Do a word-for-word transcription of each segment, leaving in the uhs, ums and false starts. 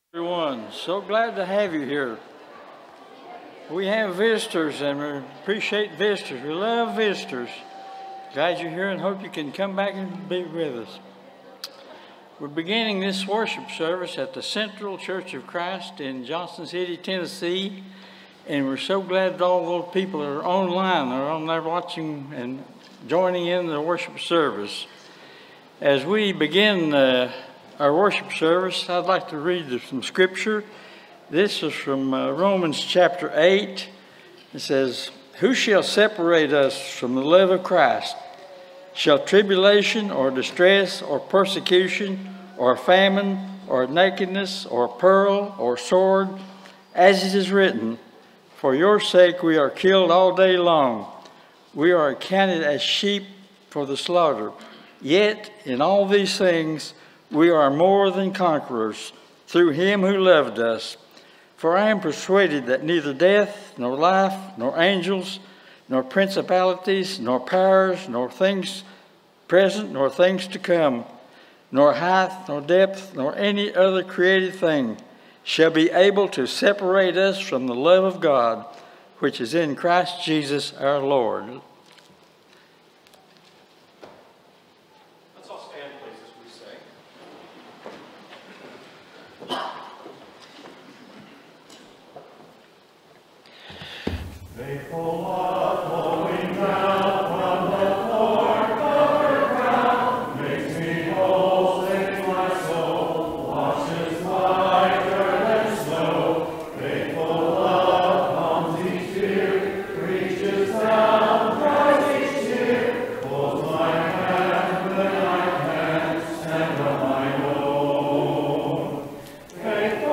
Everyone, so glad to have you here. We have visitors and we appreciate visitors. We love visitors. Glad you're here and hope you can come back and be with us. We're beginning this worship service at the Central Church of Christ in Johnson City, Tennessee. And we're so glad that all those people are online, are on there watching and joining in the worship service. As we begin uh, our worship service, I'd like to read some scripture. This is from uh, Romans chapter eight. It says, "Who shall separate us from the love of Christ? Shall tribulation or distress or persecution or famine or nakedness or peril or sword? As it is written, for your sake we are killed all day long. We are accounted as sheep for the slaughter. Yet in all these things we are more than conquerors through him who loved us. For I am persuaded that neither death, nor life, nor angels, nor principalities, nor powers, nor things present, nor things to come, nor height, nor depth, nor any other created thing shall be able to separate us from the love of God, which is in Christ Jesus our Lord." Faithful love flowing down from the four-covered crown makes me whole, saves my soul, washes whiter than snow. Faithful love calms each fear, reaches down, dries each tear, holds my hand when I can't stand on my own. Faithful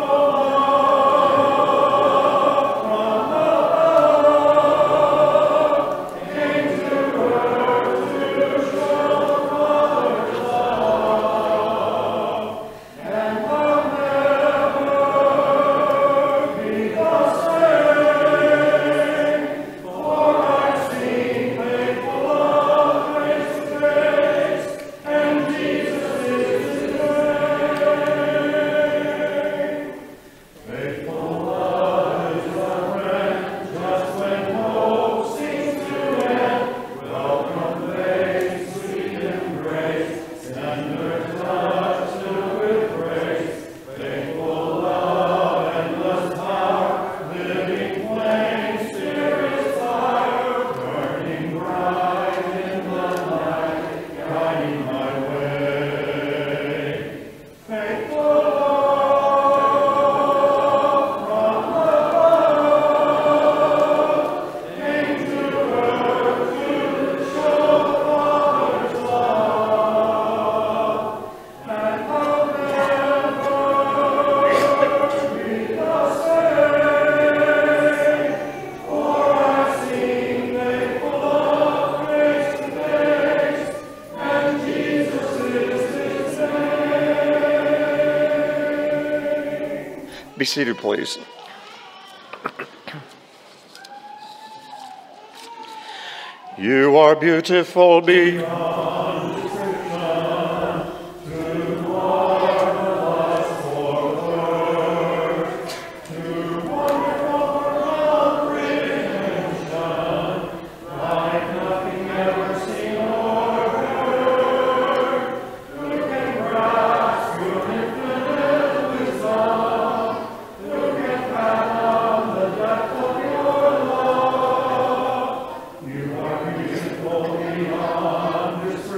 Be seated, please. You are beautiful beyond this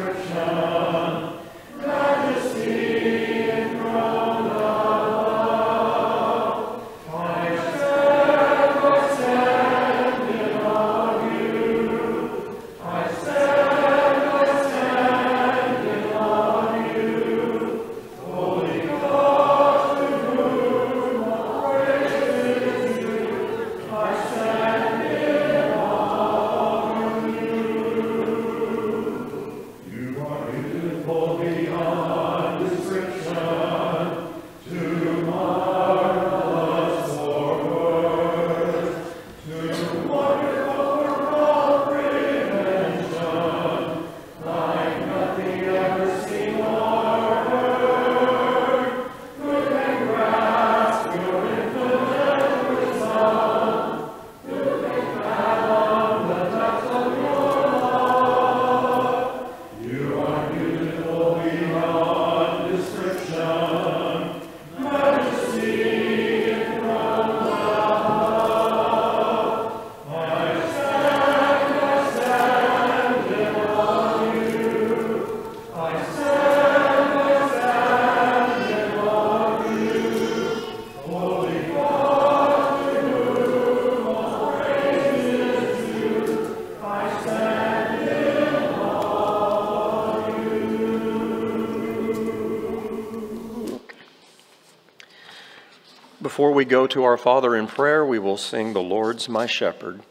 Before we go to our Father in prayer, we will sing "The Lord's My Shepherd."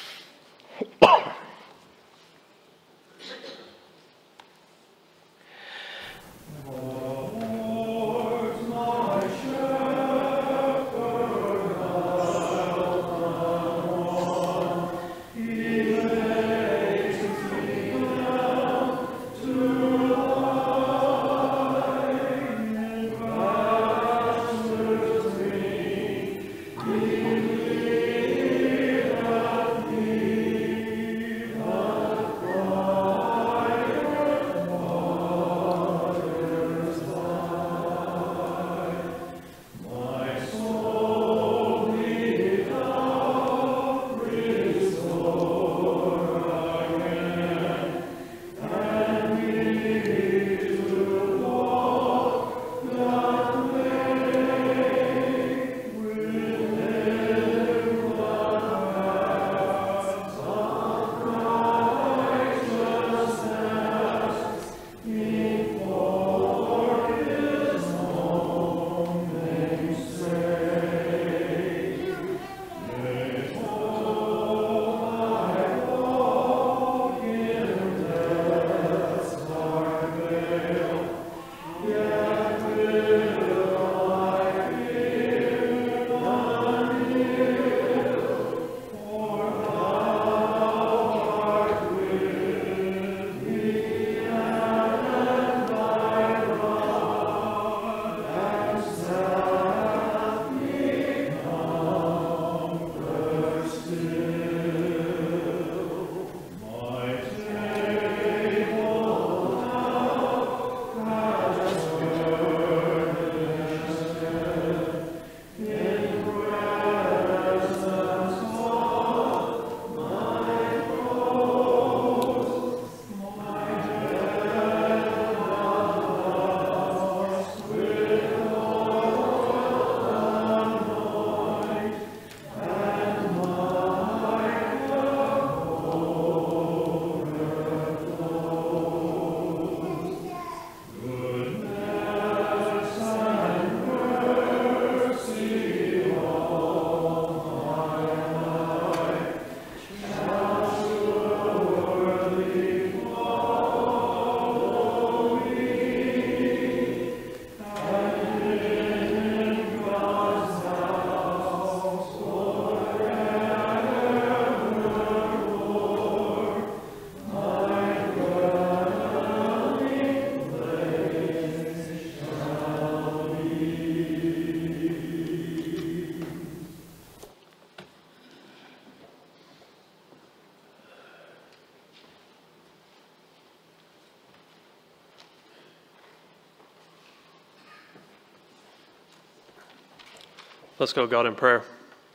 Let's go, God, in prayer.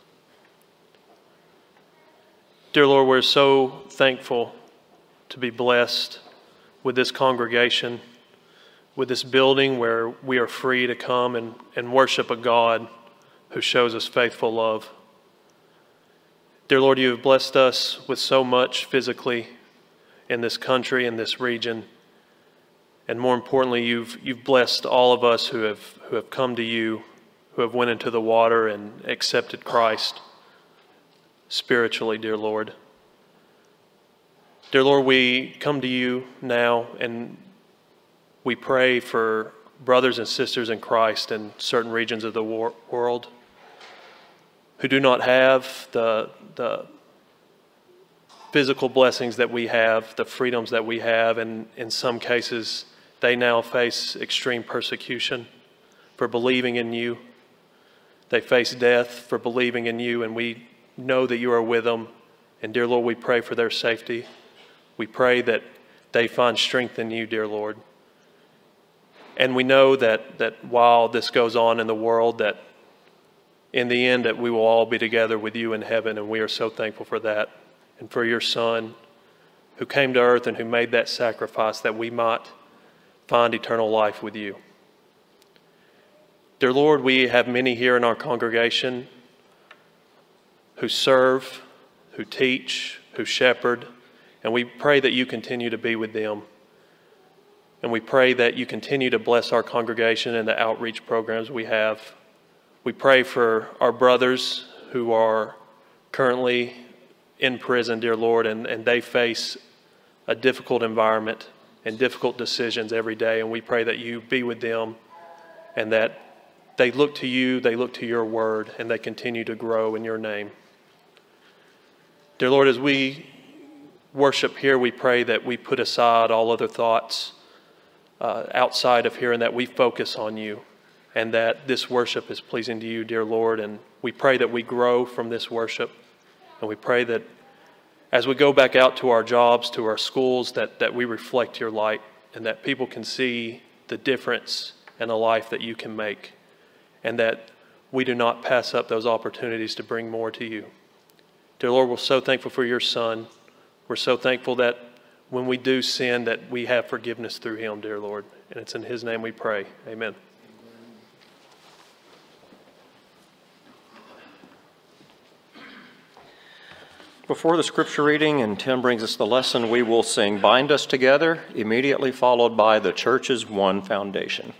Dear Lord, we're so thankful to be blessed with this congregation, with this building where we are free to come and, and worship a God who shows us faithful love. Dear Lord, you have blessed us with so much physically in this country, in this region. And more importantly, you've, you've blessed all of us who have, who have come to you, who have went into the water and accepted Christ spiritually, dear Lord. Dear Lord, we come to you now and we pray for brothers and sisters in Christ in certain regions of the wor- world who do not have the, the physical blessings that we have, the freedoms that we have, and in some cases they now face extreme persecution for believing in you. They face death for believing in you, and we know that you are with them. And dear Lord, we pray for their safety. We pray that they find strength in you, dear Lord. And we know that, that while this goes on in the world, that in the end that we will all be together with you in heaven, and we are so thankful for that. And for your Son who came to earth and who made that sacrifice that we might find eternal life with you. Dear Lord, we have many here in our congregation who serve, who teach, who shepherd, and we pray that you continue to be with them. And we pray that you continue to bless our congregation and the outreach programs we have. We pray for our brothers who are currently in prison, dear Lord, and, and they face a difficult environment and difficult decisions every day. And we pray that you be with them and that they look to you, they look to your word, and they continue to grow in your name. Dear Lord, as we worship here, we pray that we put aside all other thoughts uh, outside of here and that we focus on you and that this worship is pleasing to you, dear Lord. And we pray that we grow from this worship. And we pray that as we go back out to our jobs, to our schools, that, that we reflect your light and that people can see the difference in the life that you can make and that we do not pass up those opportunities to bring more to you. Dear Lord, we're so thankful for your Son. We're so thankful that when we do sin, that we have forgiveness through him, dear Lord. And it's in his name we pray. Amen. Before the scripture reading and Tim brings us the lesson, we will sing Bind Us Together, immediately followed by the Church's One Foundation.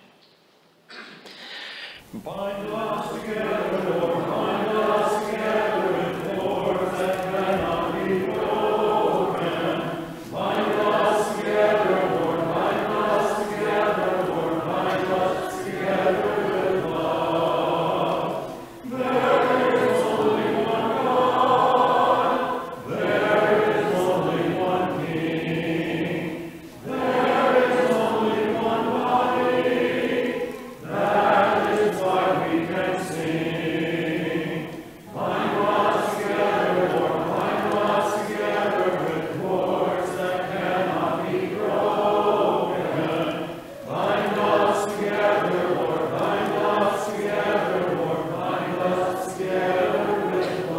Bind us together, Lord, bind us together with cords that cannot be broken. Bind us together, Lord, bind us together, Lord, bind us together with love. There is only one God, there is only one King, there is only one body, that is why we can sing. Bind us together, Lord, bind us together with cords that cannot be broken. Bind us together, Lord, bind us together, Lord, bind us together with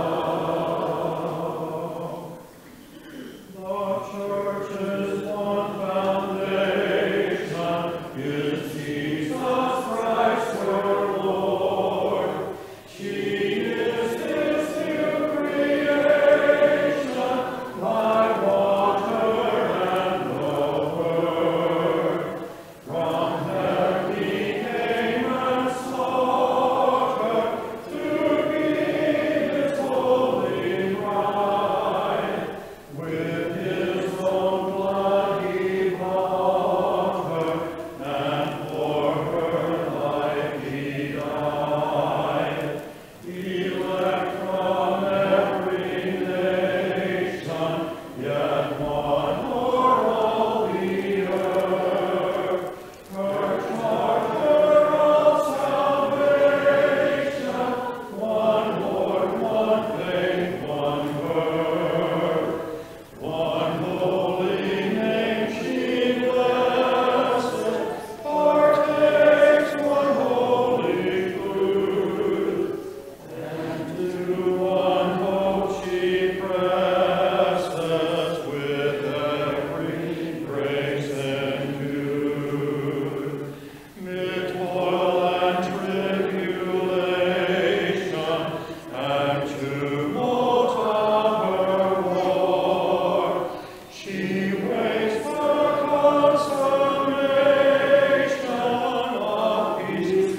love. The church is one foundation, is Jesus Christ her Lord. She is his new creation, by water and the word. From her he came and slaughtered to be his holy bride. With his own blood he bought her, and for her life he died. He left from every nation, yet one more holy earth. Her charter of salvation, one Lord, one faith, one word. One holy name she blesses, partakes one holy food, and to one hope she presses with every grace and good. Mid toil and tribulation, and tumult of her war, she waits the consummation of peace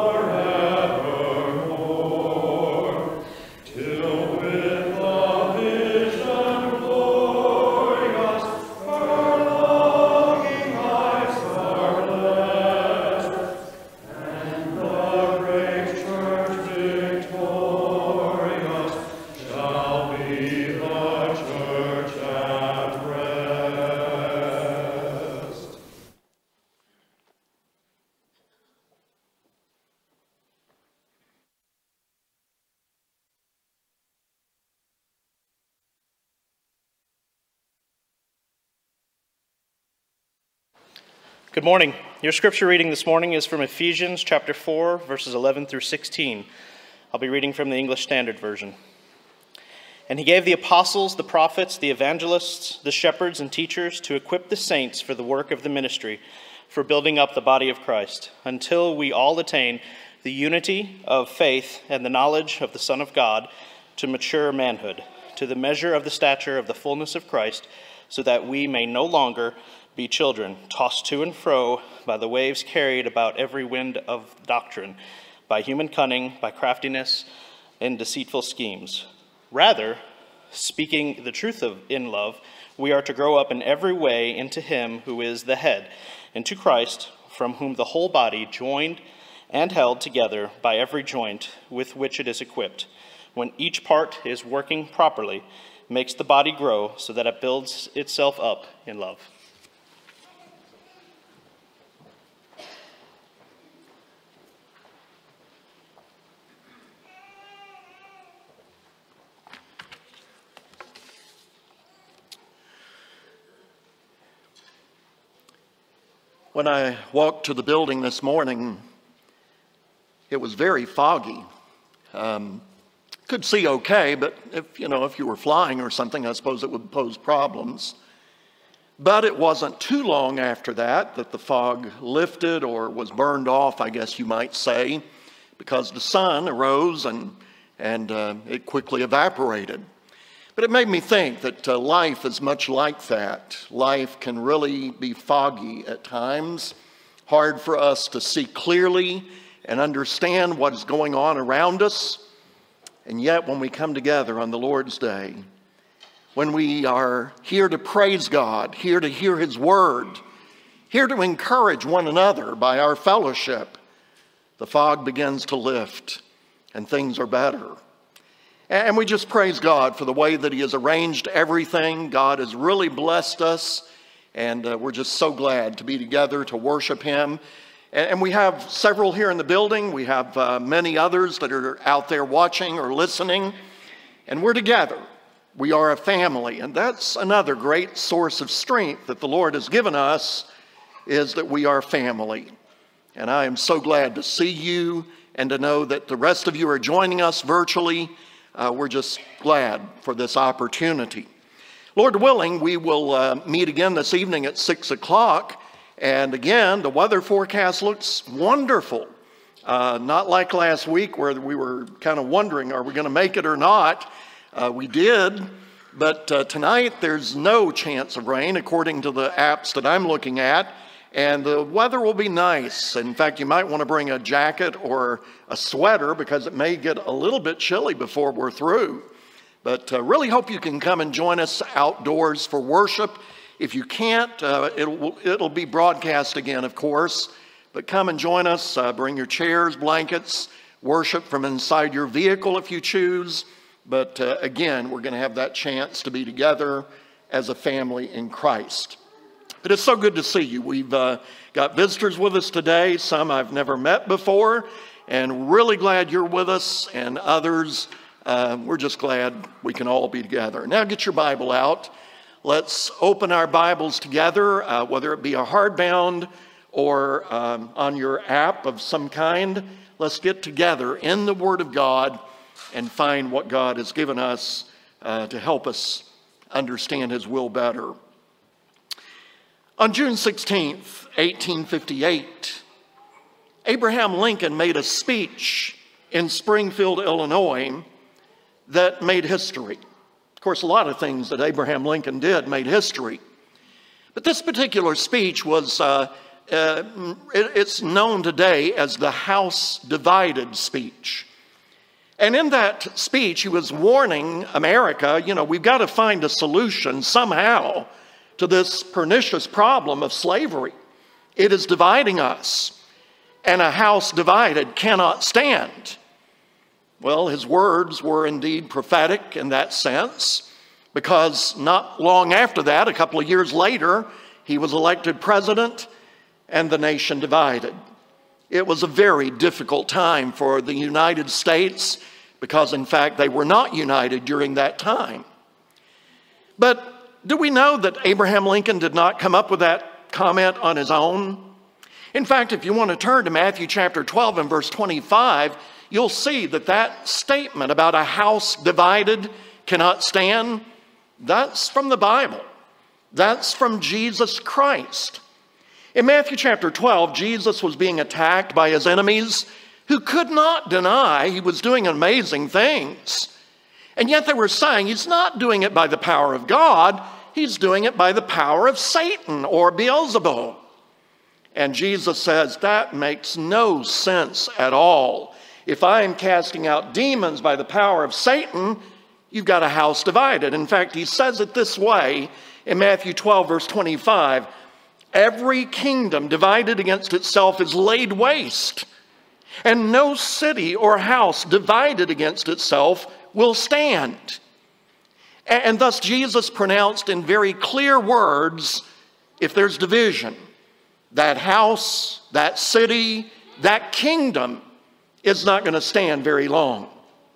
forevermore, till with the vision glorious her longing eyes are blessed, and the great church victorious shall be the church at rest. Good morning. Your scripture reading this morning is from Ephesians chapter four, verses eleven through sixteen. I'll be reading from the English Standard Version. And he gave the apostles, the prophets, the evangelists, the shepherds, and teachers to equip the saints for the work of the ministry, for building up the body of Christ, until we all attain the unity of faith and the knowledge of the Son of God, to mature manhood, to the measure of the stature of the fullness of Christ, so that we may no longer be children, tossed to and fro by the waves carried about every wind of doctrine, by human cunning, by craftiness, and deceitful schemes. Rather, speaking the truth of in love, we are to grow up in every way into him who is the head, into Christ, from whom the whole body, joined and held together by every joint with which it is equipped, when each part is working properly, makes the body grow so that it builds itself up in love. When I walked to the building this morning, it was very foggy. Um, could see okay, but if you know if you were flying or something, I suppose it would pose problems. But it wasn't too long after that that the fog lifted or was burned off, I guess you might say, because the sun arose and and uh, it quickly evaporated. But it made me think that uh, life is much like that. Life can really be foggy at times, hard for us to see clearly and understand what is going on around us. And yet when we come together on the Lord's Day, when we are here to praise God, here to hear his word, here to encourage one another by our fellowship, the fog begins to lift and things are better. And we just praise God for the way that he has arranged everything. God has really blessed us, and uh, we're just so glad to be together to worship him. And, and we have several here in the building. We have uh, many others that are out there watching or listening, and we're together. We are a family, and that's another great source of strength that the Lord has given us, is that we are family. And I am so glad to see you and to know that the rest of you are joining us virtually. Uh, we're just glad for this opportunity. Lord willing, we will uh, meet again this evening at six o'clock. And again, the weather forecast looks wonderful. Uh, not like last week where we were kind of wondering, are we going to make it or not? Uh, we did. But uh, tonight, there's no chance of rain according to the apps that I'm looking at. And the weather will be nice. In fact, you might want to bring a jacket or a sweater because it may get a little bit chilly before we're through. But uh, really hope you can come and join us outdoors for worship. If you can't, uh, it'll, it'll be broadcast again, of course. But come and join us. Uh, bring your chairs, blankets, worship from inside your vehicle if you choose. But uh, again, we're going to have that chance to be together as a family in Christ. It is so good to see you. We've uh, got visitors with us today, some I've never met before, and really glad you're with us, and others, uh, we're just glad we can all be together. Now get your Bible out. Let's open our Bibles together, uh, whether it be a hardbound or um, on your app of some kind. Let's get together in the Word of God and find what God has given us uh, to help us understand his will better. On June sixteenth, eighteen fifty-eight, Abraham Lincoln made a speech in Springfield, Illinois, that made history. Of course, a lot of things that Abraham Lincoln did made history. But this particular speech was, uh, uh, it, it's known today as the House Divided speech. And in that speech, he was warning America, you know, we've got to find a solution somehow to this pernicious problem of slavery. It is dividing us, and a house divided cannot stand. Well, his words were indeed prophetic in that sense, because not long after that, a couple of years later, he was elected president, and the nation divided. It was a very difficult time for the United States, because in fact, they were not united during that time. But do we know that Abraham Lincoln did not come up with that comment on his own? In fact, if you want to turn to Matthew chapter twelve and verse twenty-five, you'll see that that statement about a house divided cannot stand, that's from the Bible. That's from Jesus Christ. In Matthew chapter twelve, Jesus was being attacked by his enemies who could not deny he was doing amazing things. And yet they were saying he's not doing it by the power of God, he's doing it by the power of Satan or Beelzebub. And Jesus says that makes no sense at all. If I am casting out demons by the power of Satan, you've got a house divided. In fact, he says it this way in Matthew twelve, verse twenty-five. Every kingdom divided against itself is laid waste, and no city or house divided against itself will stand. And thus Jesus pronounced in very clear words, if there's division, that house, that city, that kingdom is not going to stand very long.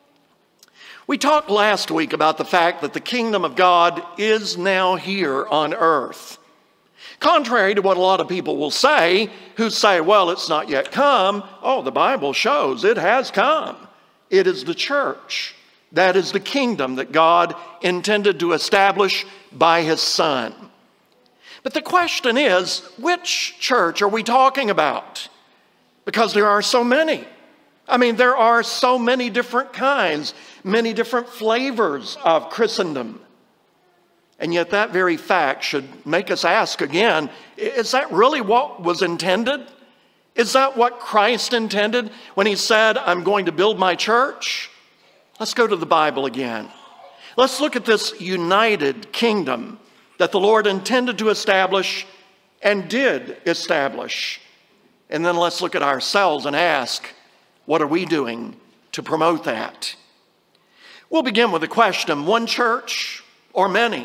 We talked last week about the fact that the kingdom of God is now here on earth. Contrary to what a lot of people will say, who say, well, it's not yet come. Oh, the Bible shows it has come. It is the church. That is the kingdom that God intended to establish by his Son. But the question is, which church are we talking about? Because there are so many. I mean, there are so many different kinds, many different flavors of Christendom. And yet that very fact should make us ask again, is that really what was intended? Is that what Christ intended when he said, I'm going to build my church? Let's go to the Bible again. Let's look at this united kingdom that the Lord intended to establish and did establish. And then let's look at ourselves and ask, what are we doing to promote that? We'll begin with the question, one church or many?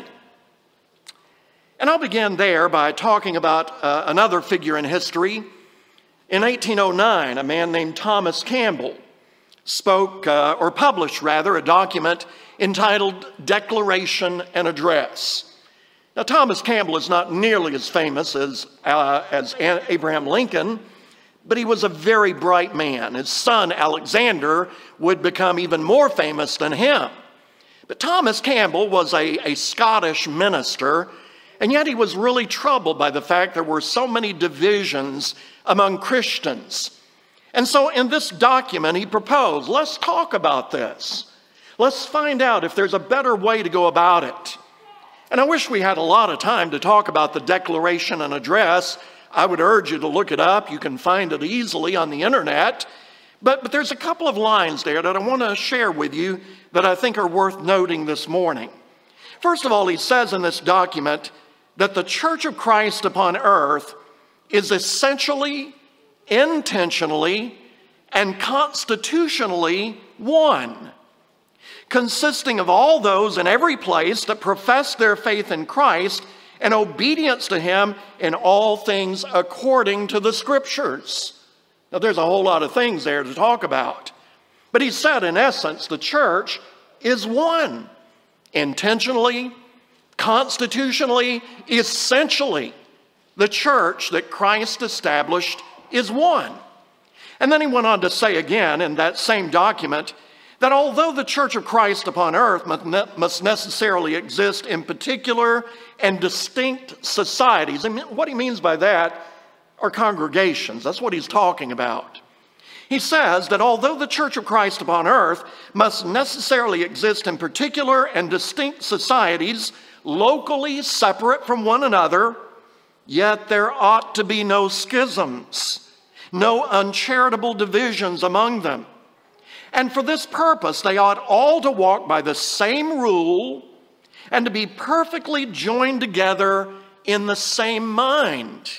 And I'll begin there by talking about uh, another figure in history. In eighteen oh nine, a man named Thomas Campbell spoke, uh, or published rather, a document entitled Declaration and Address. Now, Thomas Campbell is not nearly as famous as, uh, as Abraham Lincoln, but he was a very bright man. His son, Alexander, would become even more famous than him. But Thomas Campbell was a, a Scottish minister, and yet he was really troubled by the fact there were so many divisions among Christians. And so in this document, he proposed, let's talk about this. Let's find out if there's a better way to go about it. And I wish we had a lot of time to talk about the Declaration and Address. I would urge you to look it up. You can find it easily on the internet. But, but there's a couple of lines there that I want to share with you that I think are worth noting this morning. First of all, he says in this document that the Church of Christ upon earth is essentially, intentionally, and constitutionally one, consisting of all those in every place that profess their faith in Christ and obedience to him in all things according to the Scriptures. Now, there's a whole lot of things there to talk about. But he said, in essence, the church is one, intentionally, constitutionally, essentially. The church that Christ established is one. And then he went on to say again in that same document that although the Church of Christ upon earth must necessarily exist in particular and distinct societies, and what he means by that are congregations. That's what he's talking about. He says that although the Church of Christ upon earth must necessarily exist in particular and distinct societies, locally separate from one another, yet there ought to be no schisms, no uncharitable divisions among them. And for this purpose, they ought all to walk by the same rule and to be perfectly joined together in the same mind.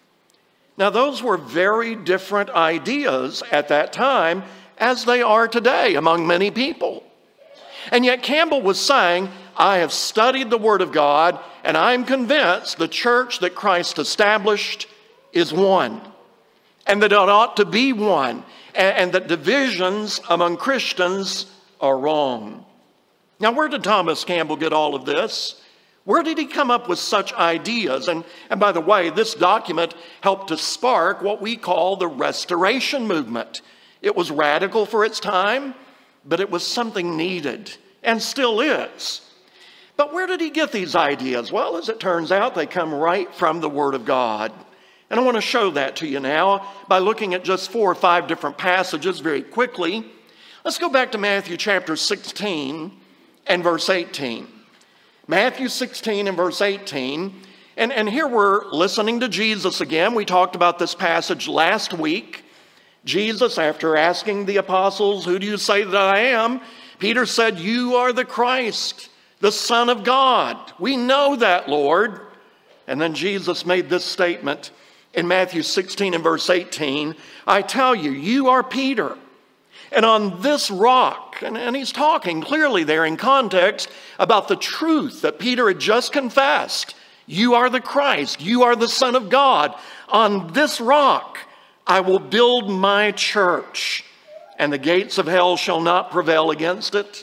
Now, those were very different ideas at that time as they are today among many people. And yet Campbell was saying, I have studied the Word of God, and I'm convinced the church that Christ established is one, and that it ought to be one, and, and that divisions among Christians are wrong. Now, where did Thomas Campbell get all of this? Where did he come up with such ideas? And, and by the way, this document helped to spark what we call the Restoration Movement. It was radical for its time, but it was something needed, and still is. But where did he get these ideas? Well, as it turns out, they come right from the Word of God. And I want to show that to you now by looking at just four or five different passages very quickly. Let's go back to Matthew chapter sixteen and verse eighteen. Matthew sixteen and verse eighteen. And, and here we're listening to Jesus again. We talked about this passage last week. Jesus, after asking the apostles, "Who do you say that I am?" Peter said, "You are the Christ, the Son of God." "We know that, Lord." And then Jesus made this statement in Matthew sixteen and verse eighteen, "I tell you, you are Peter. And on this rock," and, and he's talking clearly there in context about the truth that Peter had just confessed. "You are the Christ. You are the Son of God. On this rock I will build my church, and the gates of hell shall not prevail against it."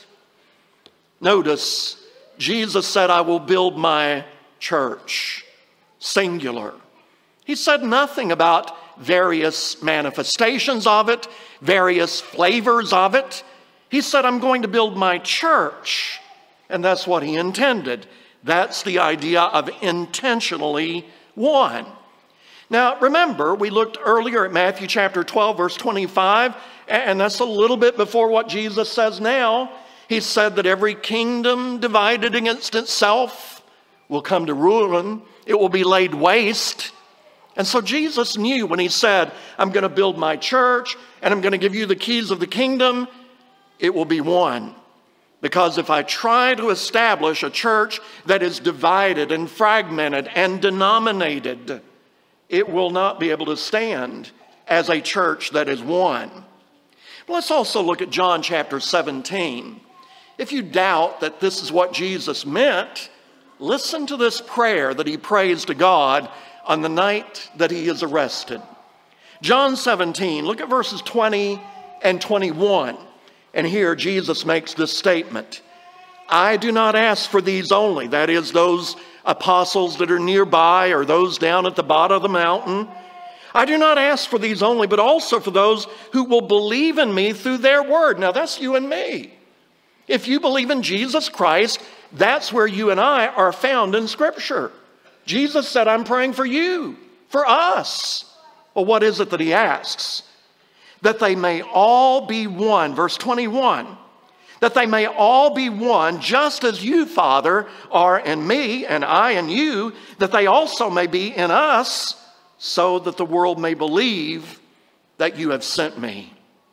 Notice, Jesus said, "I will build my church," singular. He said nothing about various manifestations of it, various flavors of it. He said, "I'm going to build my church." And that's what he intended. That's the idea of intentionally one. Now, remember, we looked earlier at Matthew chapter twelve, verse twenty-five, and that's a little bit before what Jesus says now. He said that every kingdom divided against itself will come to ruin. It will be laid waste. And so Jesus knew when he said, "I'm going to build my church and I'm going to give you the keys of the kingdom," it will be one. Because if I try to establish a church that is divided and fragmented and denominated, it will not be able to stand as a church that is one. Let's also look at John chapter seventeen. If you doubt that this is what Jesus meant, listen to this prayer that he prays to God on the night that he is arrested. John seventeen, look at verses twenty and twenty-one. And here Jesus makes this statement. "I do not ask for these only," that is, those apostles that are nearby or those down at the bottom of the mountain. "I do not ask for these only, but also for those who will believe in me through their word." Now that's you and me. If you believe in Jesus Christ, that's where you and I are found in Scripture. Jesus said, "I'm praying for you, for us." Well, what is it that he asks? That they may all be one. Verse twenty-one. That they may all be one, just as you, Father, are in me, and I in you, that they also may be in us, so that the world may believe that you have sent me.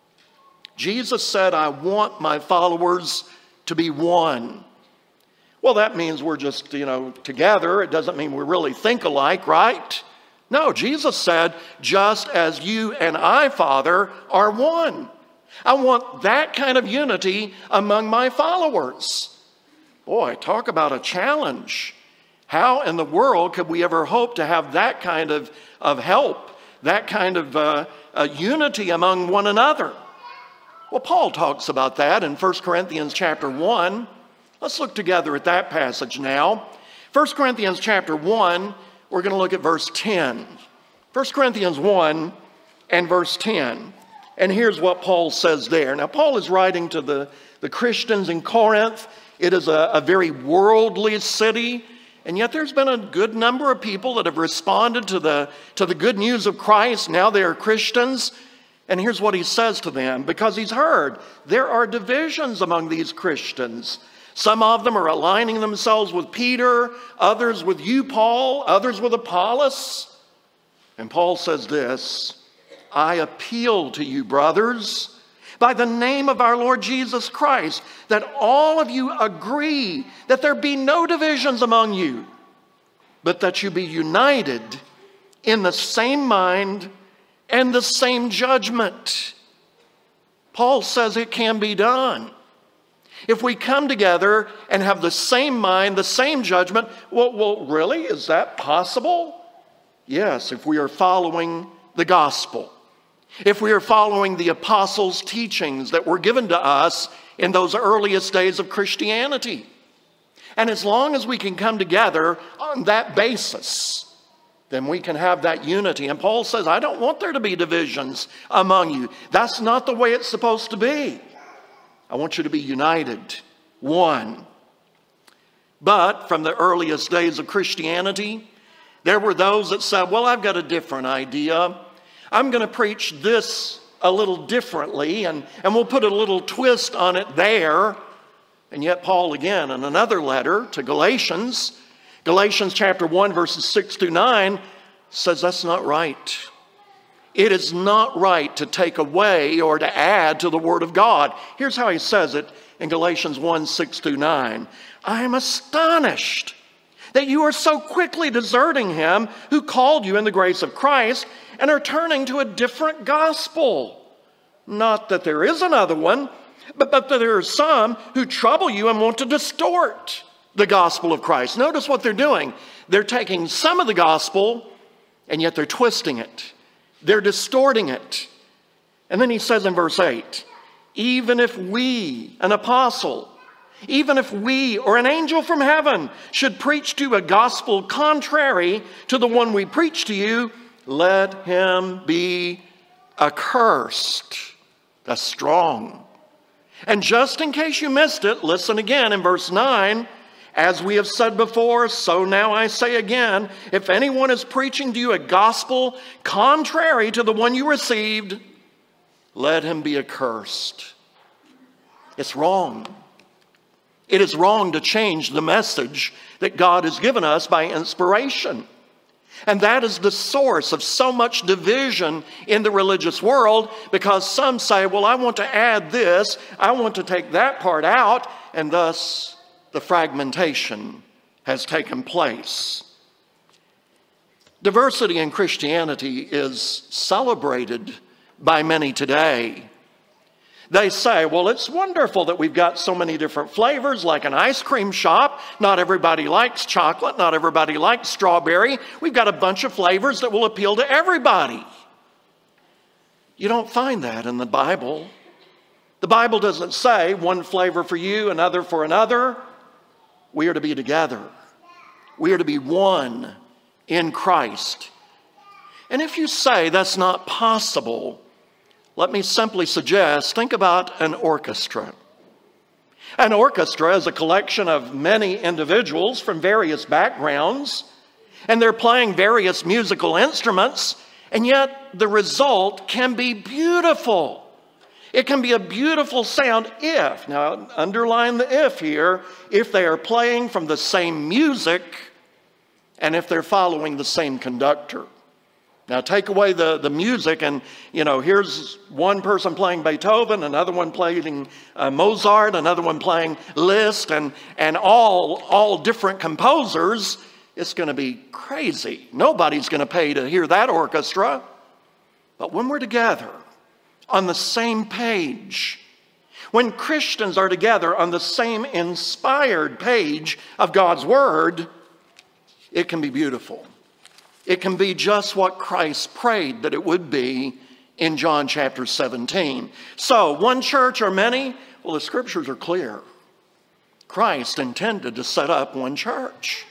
Jesus said, "I want my followers to be one." Well, that means we're just, you know, together. It doesn't mean we really think alike, right? No, Jesus said, "Just as you and I, Father, are one." I want that kind of unity among my followers. Boy, talk about a challenge. How in the world could we ever hope to have that kind of, of help, that kind of uh, uh, unity among one another? Well, Paul talks about that in First Corinthians chapter one. Let's look together at that passage now. First Corinthians chapter one, we're going to look at verse ten. First Corinthians one and verse ten. And here's what Paul says there. Now, Paul is writing to the, the Christians in Corinth. It is a, a very worldly city. And yet there's been a good number of people that have responded to the, to the good news of Christ. Now they are Christians. And here's what he says to them. Because he's heard there are divisions among these Christians. Some of them are aligning themselves with Peter, others with you, Paul, others with Apollos. And Paul says this, "I appeal to you, brothers, by the name of our Lord Jesus Christ, that all of you agree that there be no divisions among you, but that you be united in the same mind and the same judgment." Paul says it can be done. If we come together and have the same mind, the same judgment, well, well, really, is that possible? Yes, if we are following the gospel. If we are following the apostles' teachings that were given to us in those earliest days of Christianity. And as long as we can come together on that basis, then we can have that unity. And Paul says, I don't want there to be divisions among you. That's not the way it's supposed to be. I want you to be united, one. But from the earliest days of Christianity, there were those that said, well, I've got a different idea. I'm going to preach this a little differently, and, and we'll put a little twist on it there. And yet Paul, again, in another letter to Galatians, Galatians chapter one, verses six through nine, says that's not right. It is not right to take away or to add to the Word of God. Here's how he says it in Galatians one, six through nine. I am astonished that you are so quickly deserting him who called you in the grace of Christ and are turning to a different gospel. Not that there is another one, but, but that there are some who trouble you and want to distort the gospel of Christ. Notice what they're doing. They're taking some of the gospel and yet they're twisting it. They're distorting it. And then he says in verse eight, even if we, an apostle, even if we or an angel from heaven should preach to you a gospel contrary to the one we preach to you, let him be accursed. That's strong. And just in case you missed it, listen again in verse nine. As we have said before, so now I say again, if anyone is preaching to you a gospel contrary to the one you received, let him be accursed. It's wrong. It is wrong to change the message that God has given us by inspiration. And that is the source of so much division in the religious world, because some say, well, I want to add this, I want to take that part out, and thus the fragmentation has taken place. Diversity in Christianity is celebrated by many today. They say, well, it's wonderful that we've got so many different flavors, like an ice cream shop. Not everybody likes chocolate. Not everybody likes strawberry. We've got a bunch of flavors that will appeal to everybody. You don't find that in the Bible. The Bible doesn't say one flavor for you, another for another. We are to be together. We are to be one in Christ. And if you say that's not possible, let me simply suggest, think about an orchestra. An orchestra is a collection of many individuals from various backgrounds, and they're playing various musical instruments, and yet the result can be beautiful. It can be a beautiful sound if, now underline the if here, if they are playing from the same music and if they're following the same conductor. Now take away the, the music and, you know, here's one person playing Beethoven, another one playing uh, Mozart, another one playing Liszt, and, and all, all different composers. It's going to be crazy. Nobody's going to pay to hear that orchestra. But when we're together on the same page, when Christians are together on the same inspired page of God's Word, it can be beautiful. It can be just what Christ prayed that it would be in John chapter seventeen. So, one church or many? Well, the scriptures are clear. Christ intended to set up one church.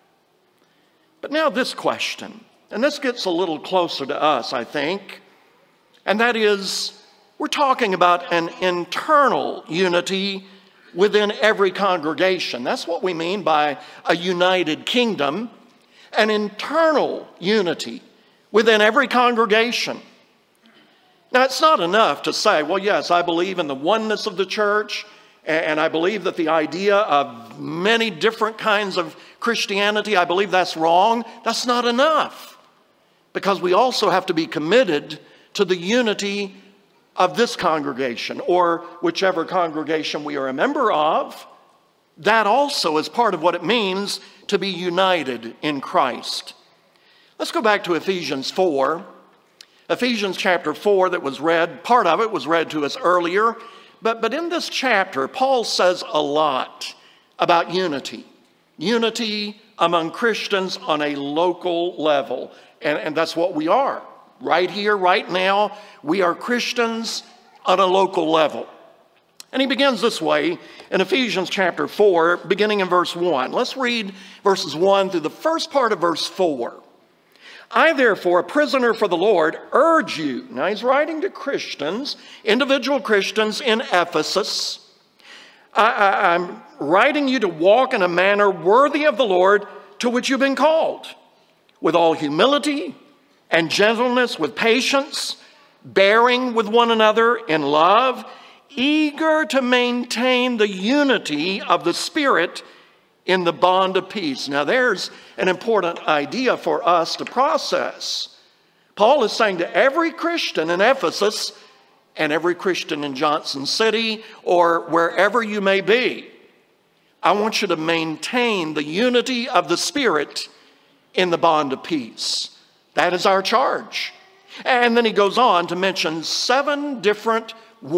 But now this question, and this gets a little closer to us, I think, and that is, we're talking about an internal unity within every congregation. That's what we mean by a united kingdom. An internal unity within every congregation. Now, it's not enough to say, well, yes, I believe in the oneness of the church, and I believe that the idea of many different kinds of Christianity, I believe that's wrong. That's not enough, because we also have to be committed to the unity of this congregation, or whichever congregation we are a member of. That also is part of what it means to be united in Christ. Let's go back to Ephesians four. Ephesians chapter four that was read, part of it was read to us earlier. But, but in this chapter, Paul says a lot about unity. Unity among Christians on a local level. And, and that's what we are. Right here, right now, we are Christians on a local level. And he begins this way in Ephesians chapter four, beginning in verse one. Let's read verses one through the first part of verse four. I, therefore, a prisoner for the Lord, urge you. Now he's writing to Christians, individual Christians in Ephesus. I, I, I'm writing you to walk in a manner worthy of the Lord to which you've been called, with all humility and gentleness, with patience, bearing with one another in love, eager to maintain the unity of the Spirit in the bond of peace. Now there's an important idea for us to process. Paul is saying to every Christian in Ephesus and every Christian in Johnson City or wherever you may be, I want you to maintain the unity of the Spirit in the bond of peace. That is our charge. And then he goes on to mention seven different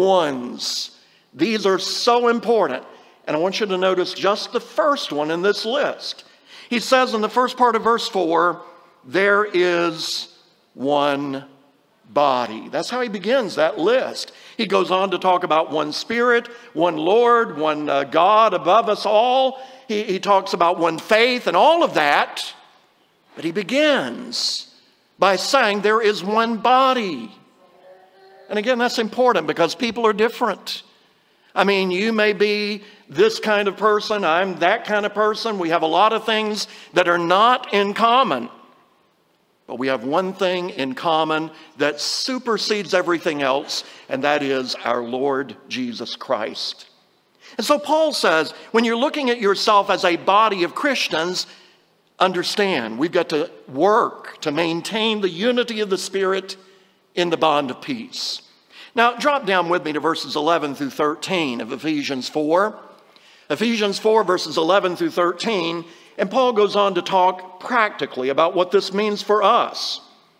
ones. These are so important. And I want you to notice just the first one in this list. He says in the first part of verse four, there is one body. That's how he begins that list. He goes on to talk about one Spirit, one Lord, one uh, God above us all. He, he talks about one faith and all of that. But he begins by saying there is one body. And again, that's important because people are different. I mean, you may be this kind of person, I'm that kind of person. We have a lot of things that are not in common. But we have one thing in common that supersedes everything else, and that is our Lord Jesus Christ. And so Paul says, when you're looking at yourself as a body of Christians, understand, we've got to work to maintain the unity of the Spirit in the bond of peace. Now, drop down with me to verses eleven through thirteen of Ephesians four. Ephesians four, verses eleven through thirteen, and Paul goes on to talk practically about what this means for us.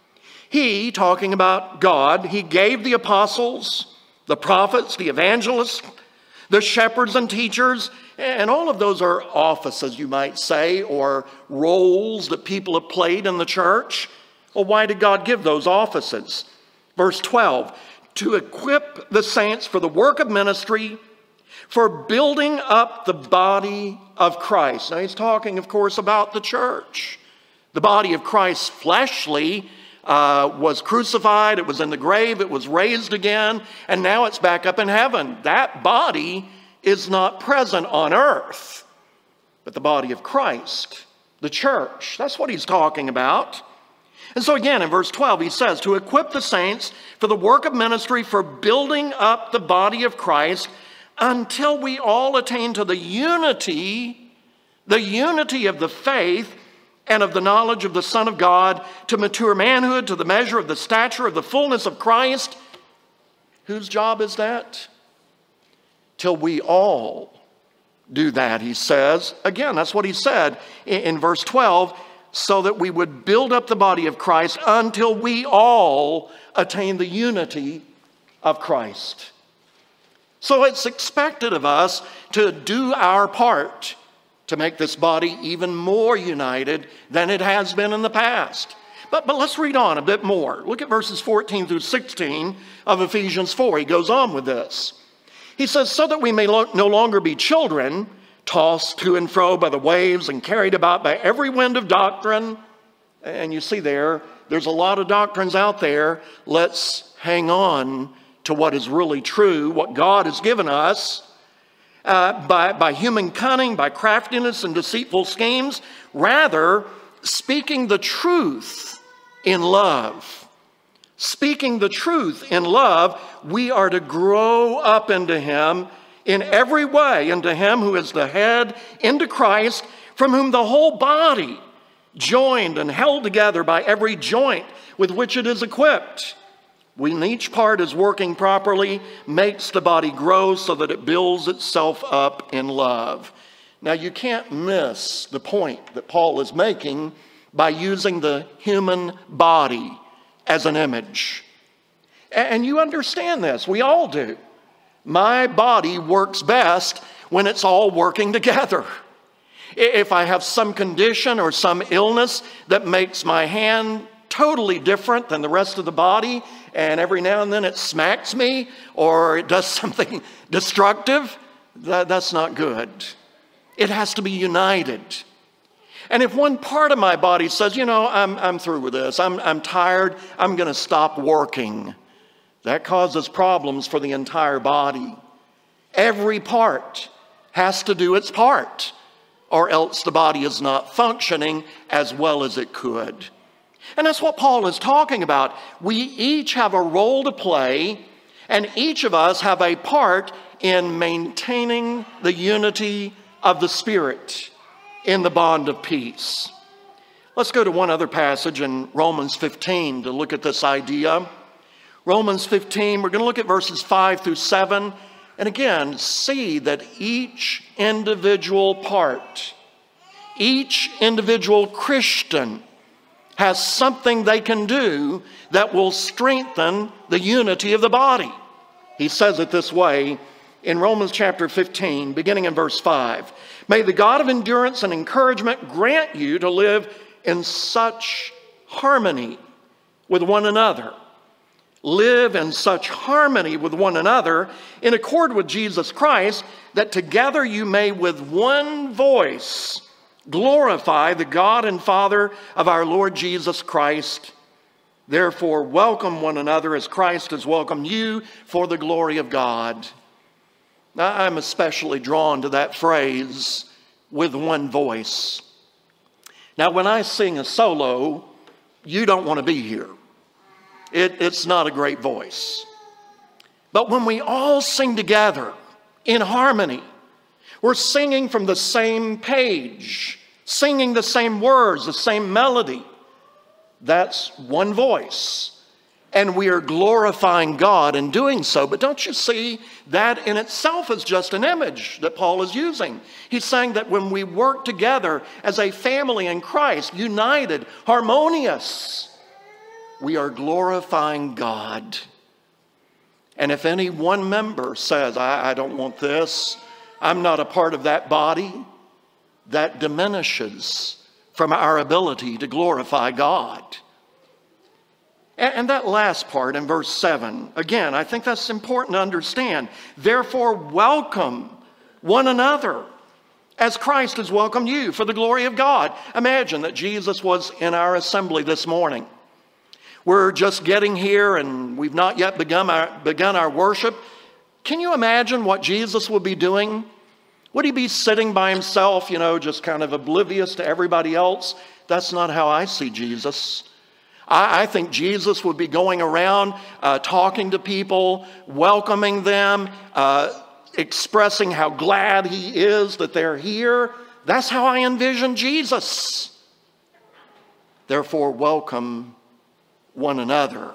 He, talking about God, he gave the apostles, the prophets, the evangelists, the shepherds and teachers, and all of those are offices, you might say, or roles that people have played in the church. Well, why did God give those offices? Verse twelve, to equip the saints for the work of ministry, for building up the body of Christ. Now he's talking, of course, about the church. The body of Christ fleshly uh, was crucified, it was in the grave, it was raised again, and now it's back up in heaven. That body is not present on earth, but the body of Christ, the church. That's what he's talking about. And so again, in verse twelve, he says, to equip the saints for the work of ministry, for building up the body of Christ, until we all attain to the unity, the unity of the faith and of the knowledge of the Son of God, to mature manhood, to the measure of the stature of the fullness of Christ. Whose job is that? Till we all do that, he says. Again, that's what he said in, in verse twelve, so that we would build up the body of Christ until we all attain the unity of Christ. So it's expected of us to do our part to make this body even more united than it has been in the past. But, but let's read on a bit more. Look at verses fourteen through sixteen of Ephesians four. He goes on with this. He says, so that we may lo- no longer be children, tossed to and fro by the waves and carried about by every wind of doctrine. And you see there, there's a lot of doctrines out there. Let's hang on to what is really true, what God has given us. Uh, by, by human cunning, by craftiness and deceitful schemes, rather speaking the truth in love. Speaking the truth in love, we are to grow up into Him in every way, into Him who is the head, into Christ, from whom the whole body, joined and held together by every joint with which it is equipped, when each part is working properly, makes the body grow so that it builds itself up in love. Now, you can't miss the point that Paul is making by using the human body as an image. And you understand this. We all do. My body works best when it's all working together. If I have some condition or some illness that makes my hand totally different than the rest of the body, and every now and then it smacks me or it does something destructive, that, that's not good. It has to be united. And if one part of my body says, you know, I'm, I'm through with this, I'm, I'm tired, I'm going to stop working, that causes problems for the entire body. Every part has to do its part, or else the body is not functioning as well as it could. And that's what Paul is talking about. We each have a role to play, and each of us have a part in maintaining the unity of the Spirit in the bond of peace. Let's go to one other passage in Romans fifteen to look at this idea. Romans fifteen, we're going to look at verses five through seven. And again, see that each individual part, each individual Christian has something they can do that will strengthen the unity of the body. He says it this way in Romans chapter fifteen, beginning in verse five. May the God of endurance and encouragement grant you to live in such harmony with one another. Live in such harmony with one another in accord with Jesus Christ, that together you may with one voice glorify the God and Father of our Lord Jesus Christ. Therefore, welcome one another as Christ has welcomed you for the glory of God. Now, I'm especially drawn to that phrase, with one voice. Now, when I sing a solo, you don't want to be here. It, it's not a great voice. But when we all sing together in harmony, we're singing from the same page, singing the same words, the same melody. That's one voice. And we are glorifying God in doing so. But don't you see, that in itself is just an image that Paul is using. He's saying that when we work together as a family in Christ, united, harmonious, we are glorifying God. And if any one member says, I, I don't want this, I'm not a part of that body, that diminishes from our ability to glorify God. And, and that last part in verse seven, again, I think that's important to understand. Therefore, welcome one another as Christ has welcomed you for the glory of God. Imagine that Jesus was in our assembly this morning. We're just getting here and we've not yet begun our, begun our worship. Can you imagine what Jesus would be doing? Would he be sitting by himself, you know, just kind of oblivious to everybody else? That's not how I see Jesus. I, I think Jesus would be going around uh, talking to people, welcoming them, uh, expressing how glad he is that they're here. That's how I envision Jesus. Therefore, welcome one another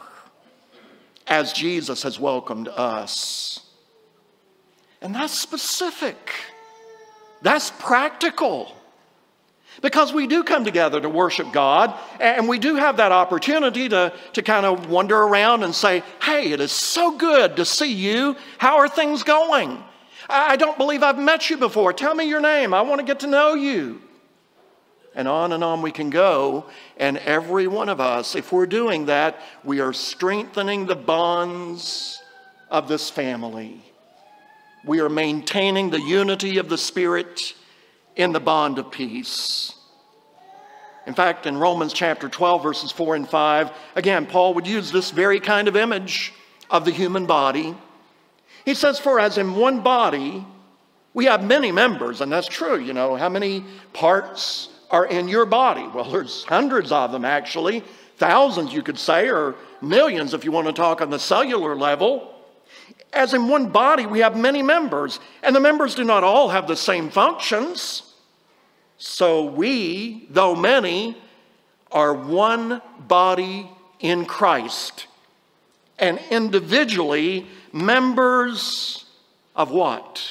as Jesus has welcomed us. And that's specific. That's practical. Because we do come together to worship God, and we do have that opportunity to, to kind of wander around and say, hey, it is so good to see you. How are things going? I don't believe I've met you before. Tell me your name. I want to get to know you. And on and on we can go. And every one of us, if we're doing that, we are strengthening the bonds of this family. We are maintaining the unity of the Spirit in the bond of peace. In fact, in Romans chapter twelve, verses four and five, again, Paul would use this very kind of image of the human body. He says, for as in one body, we have many members, and that's true. You know, how many parts are in your body? Well, there's hundreds of them, actually. Thousands, you could say, or millions if you want to talk on the cellular level. As in one body, we have many members, and the members do not all have the same functions. So we, though many, are one body in Christ, and individually members of what?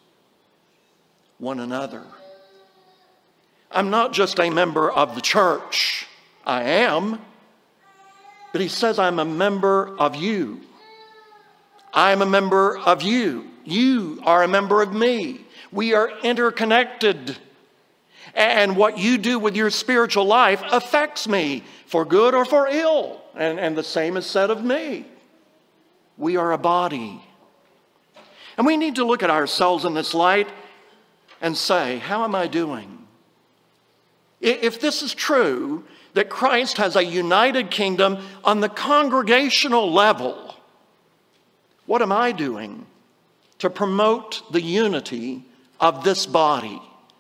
One another. I'm not just a member of the church. I am. But he says I'm a member of you. I'm a member of you. You are a member of me. We are interconnected. And what you do with your spiritual life affects me for good or for ill. And, and the same is said of me. We are a body. And we need to look at ourselves in this light and say, how am I doing? If this is true, that Christ has a united kingdom on the congregational level, what am I doing to promote the unity of this body?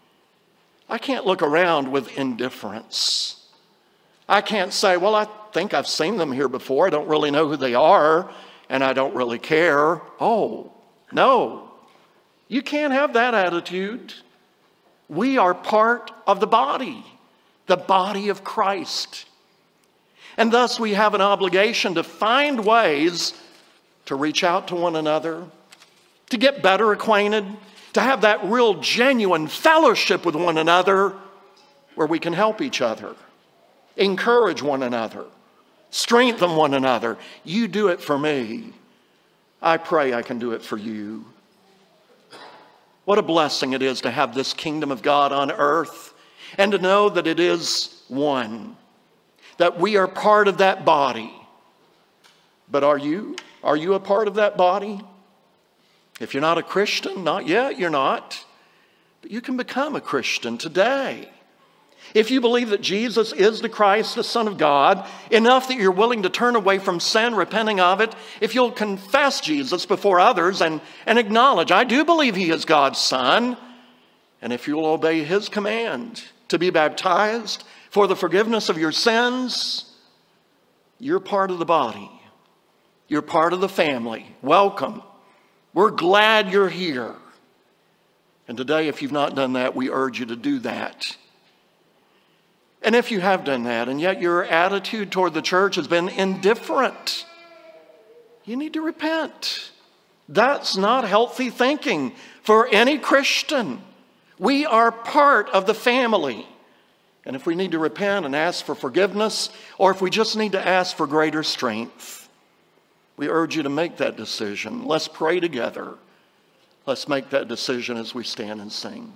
I can't look around with indifference. I can't say, well, I think I've seen them here before. I don't really know who they are, and I don't really care. Oh, no. You can't have that attitude. We are part of the body. the body of Christ. And thus we have an obligation to find ways to reach out to one another, to get better acquainted, to have that real genuine fellowship with one another where we can help each other, encourage one another, strengthen one another. You do it for me. I pray I can do it for you. What a blessing it is to have this kingdom of God on earth and to know that it is one, that we are part of that body. But are you? Are you a part of that body? If you're not a Christian, not yet, you're not. But you can become a Christian today. If you believe that Jesus is the Christ, the Son of God, enough that you're willing to turn away from sin, repenting of it, if you'll confess Jesus before others and, and acknowledge, I do believe He is God's Son, and if you'll obey His command to be baptized for the forgiveness of your sins, you're part of the body. You're part of the family. Welcome. We're glad you're here. And today, if you've not done that, we urge you to do that. And if you have done that, and yet your attitude toward the church has been indifferent, you need to repent. That's not healthy thinking for any Christian. We are part of the family. And if we need to repent and ask for forgiveness, or if we just need to ask for greater strength, we urge you to make that decision. Let's pray together. Let's make that decision as we stand and sing.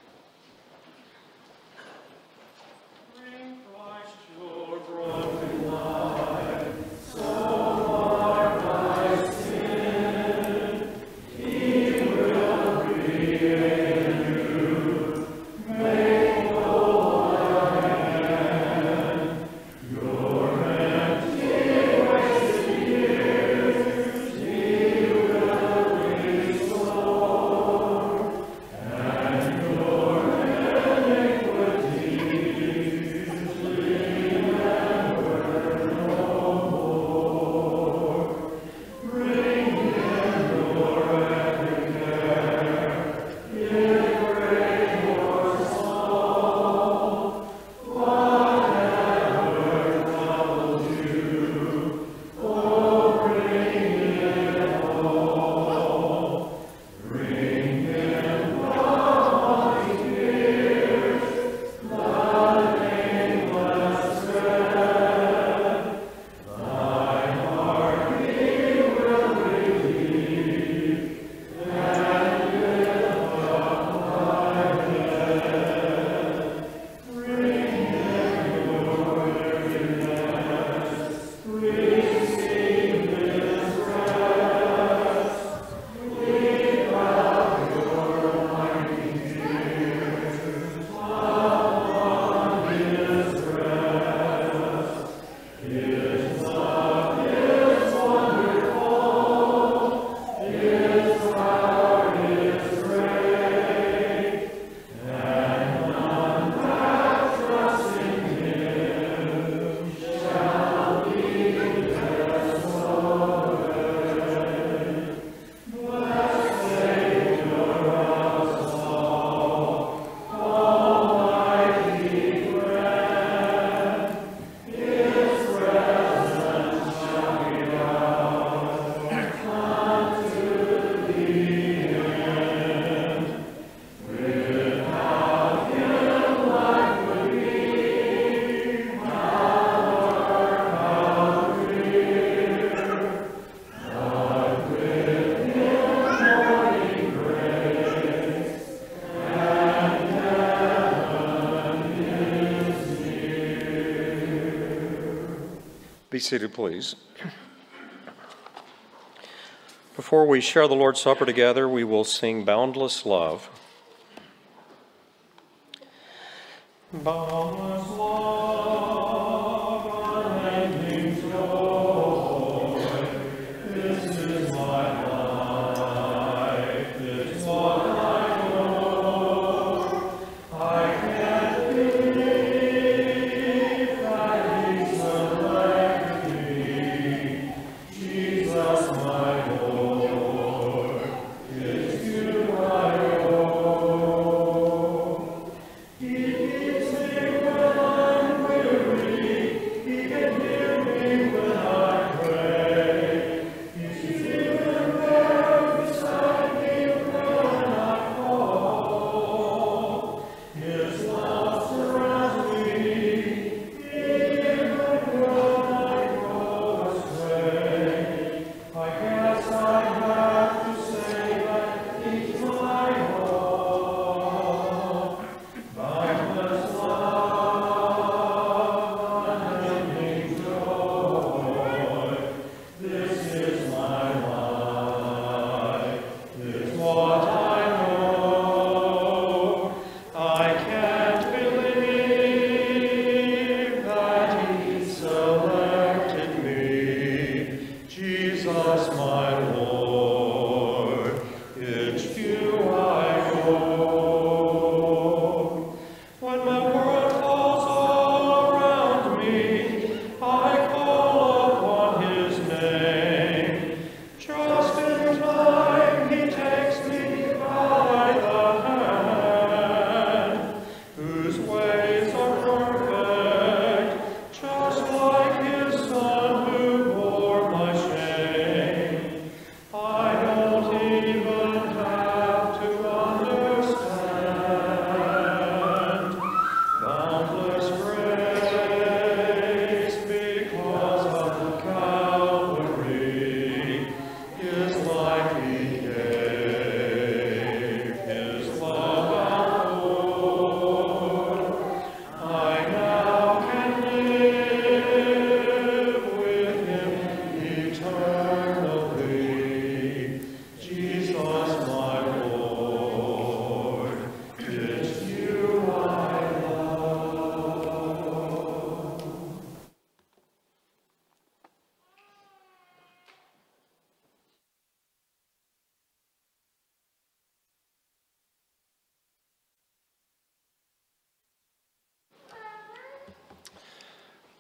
Be seated, please. Before we share the Lord's Supper together, we will sing Boundless Love. Boundless love, unending joy, this is my life, this is what I know. I can't believe that He selected me, Jesus my Lord, is you I owe. He gives me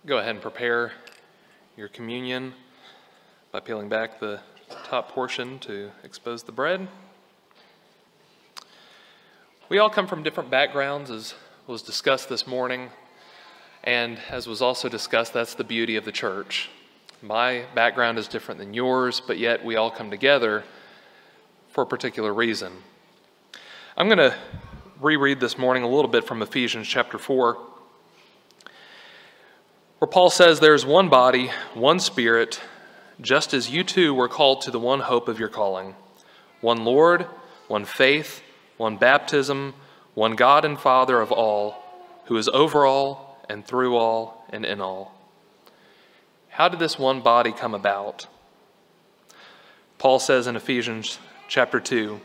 go ahead and prepare your communion by peeling back the top portion to expose the bread. We all come from different backgrounds, as was discussed this morning, and as was also discussed, that's the beauty of the church. My background is different than yours, but yet we all come together for a particular reason. I'm going to reread this morning a little bit from Ephesians chapter four, where Paul says, "There is one body, one Spirit, just as you too were called to the one hope of your calling. One Lord, one faith, one baptism, one God and Father of all, who is over all and through all and in all." How did this one body come about? Paul says in Ephesians chapter two,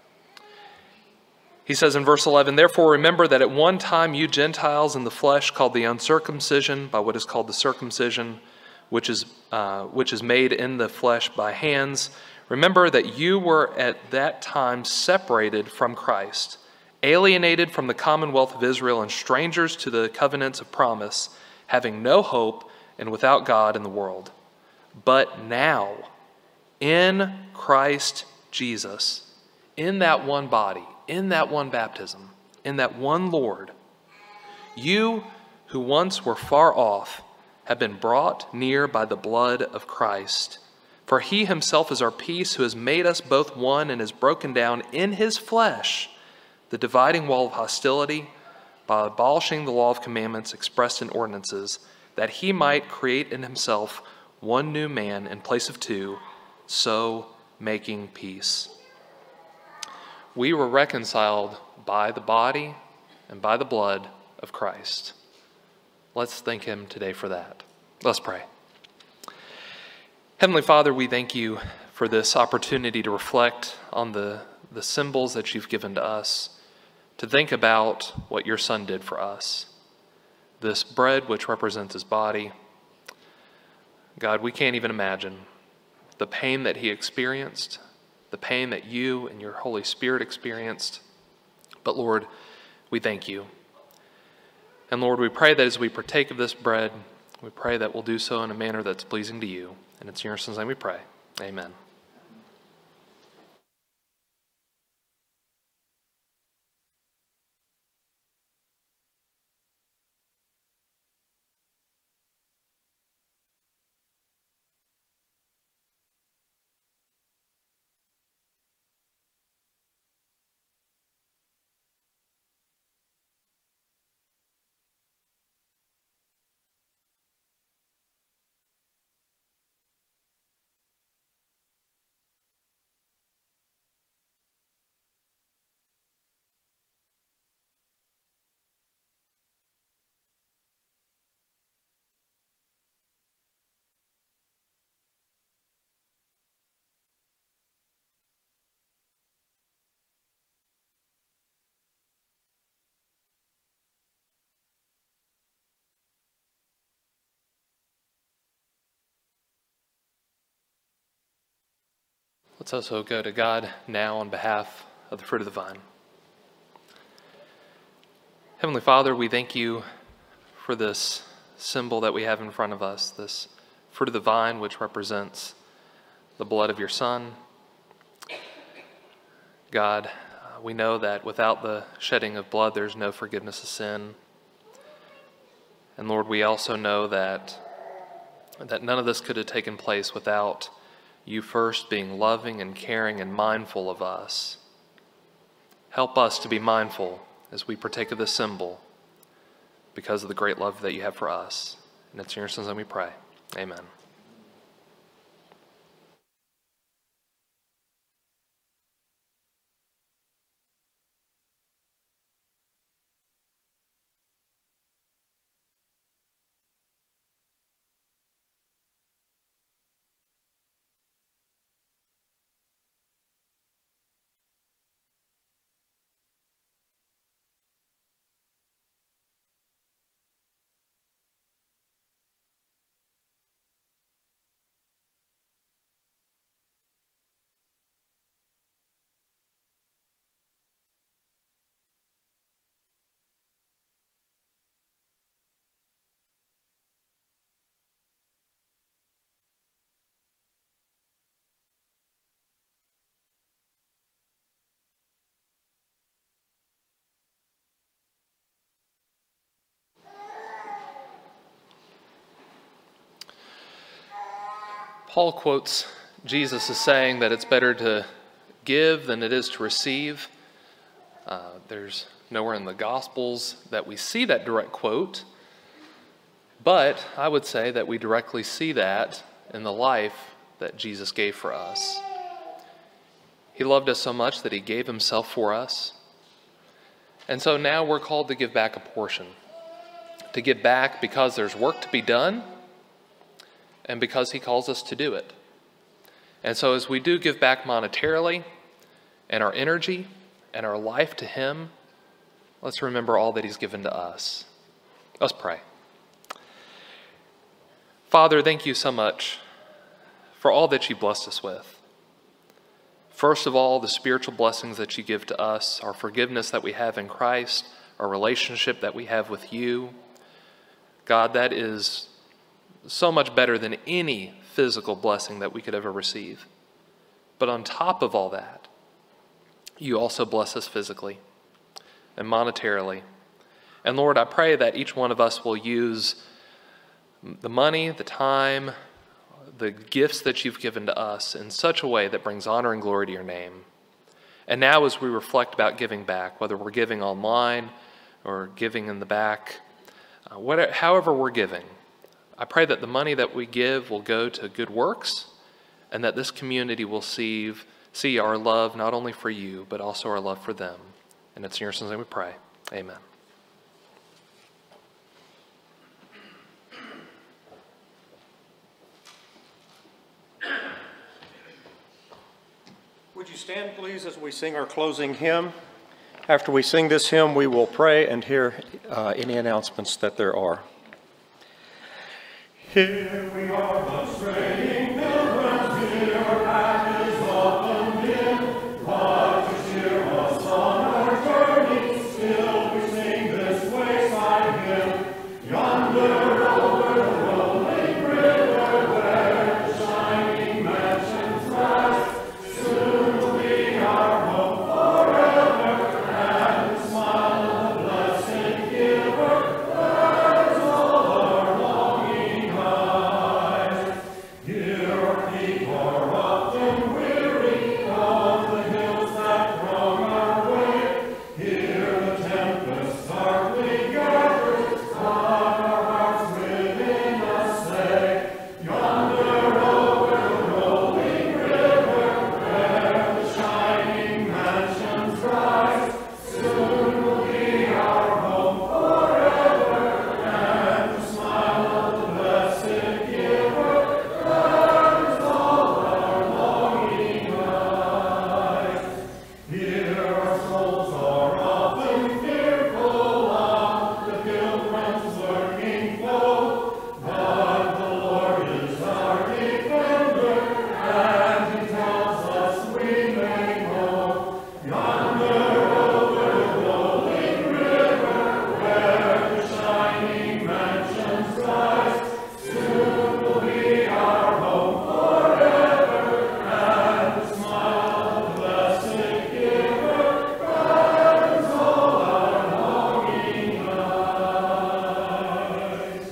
he says in verse eleven, "Therefore remember that at one time you Gentiles in the flesh, called the uncircumcision by what is called the circumcision, which is uh, which is made in the flesh by hands. Remember that you were at that time separated from Christ, alienated from the commonwealth of Israel and strangers to the covenants of promise, having no hope and without God in the world. But now, in Christ Jesus, in that one body, in that one baptism, in that one Lord, you who once were far off have been brought near by the blood of Christ. For he himself is our peace, who has made us both one and has broken down in his flesh the dividing wall of hostility by abolishing the law of commandments expressed in ordinances, that he might create in himself one new man in place of two, so making peace. We were reconciled by the body and by the blood of Christ. Let's thank him today for that. Let's pray. Heavenly Father, we thank you for this opportunity to reflect on the, the symbols that you've given to us, to think about what your Son did for us. This bread, which represents his body. God, we can't even imagine the pain that he experienced, the pain that you and your Holy Spirit experienced. But Lord, we thank you. And Lord, we pray that as we partake of this bread, we pray that we'll do so in a manner that's pleasing to you. And it's in your Son's name we pray. Amen. Let's also go to God now on behalf of the fruit of the vine. Heavenly Father, we thank you for this symbol that we have in front of us, this fruit of the vine, which represents the blood of your Son. God, uh, we know that without the shedding of blood, there's no forgiveness of sin. And Lord, we also know that, that none of this could have taken place without you first being loving and caring and mindful of us. Help us to be mindful as we partake of this symbol because of the great love that you have for us. And it's in your Son's name we pray. Amen. Paul quotes Jesus as saying that it's better to give than it is to receive. Uh, there's nowhere in the Gospels that we see that direct quote, but I would say that we directly see that in the life that Jesus gave for us. He loved us so much that he gave himself for us. And so now we're called to give back a portion. To give back because there's work to be done and because he calls us to do it. And so as we do give back monetarily and our energy and our life to him, let's remember all that he's given to us. Let's pray. Father, thank you so much for all that you blessed us with. First of all, the spiritual blessings that you give to us, our forgiveness that we have in Christ, our relationship that we have with you. God, that is so much better than any physical blessing that we could ever receive. But on top of all that, you also bless us physically and monetarily. And Lord, I pray that each one of us will use the money, the time, the gifts that you've given to us in such a way that brings honor and glory to your name. And now as we reflect about giving back, whether we're giving online or giving in the back, uh, whatever, however we're giving, I pray that the money that we give will go to good works and that this community will see, see our love not only for you, but also our love for them. And it's in your son's name we pray. Amen. Would you stand, please, as we sing our closing hymn? After we sing this hymn, we will pray and hear uh, any announcements that there are. Here we are, the straying pilgrims, here our path is often dim, but to cheer us on our journey, still we sing this wayside hymn. Yonder over the rolling river, where the shining mansions rise, soon will be our hope forever, and the smile of the blessed giver burns all our longing eyes. Here our feet are often weary of the hills that throng our way. Here the tempest darkly gathers, but our hearts within us say, yonder over the rolling river, where the shining mansions rise, soon will be our home forever, and the smile of the blessed giver burns all our longing eyes. Here our souls are often fearful of the pilgrim's lurking foe, but the Lord is our defender, and he tells us we may go. Yonder over the rolling river, where the shining mansions rise, soon will be our home forever, and the smile of the blessed giver burns all our longing eyes.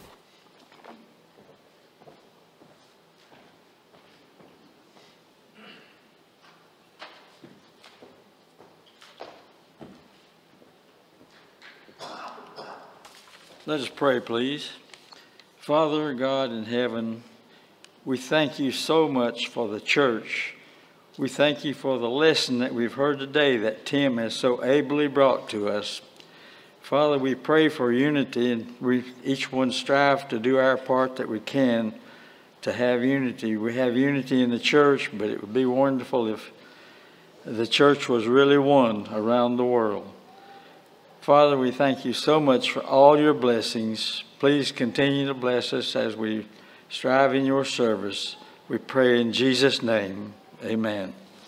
Let us pray, please. Father God in heaven, we thank you so much for the church. We thank you for the lesson that we've heard today that Tim has so ably brought to us. Father, we pray for unity, and we each one strive to do our part that we can to have unity. We have unity in the church, but it would be wonderful if the church was really one around the world. Father, we thank you so much for all your blessings. Please continue to bless us as we strive in your service. We pray in Jesus' name. Amen.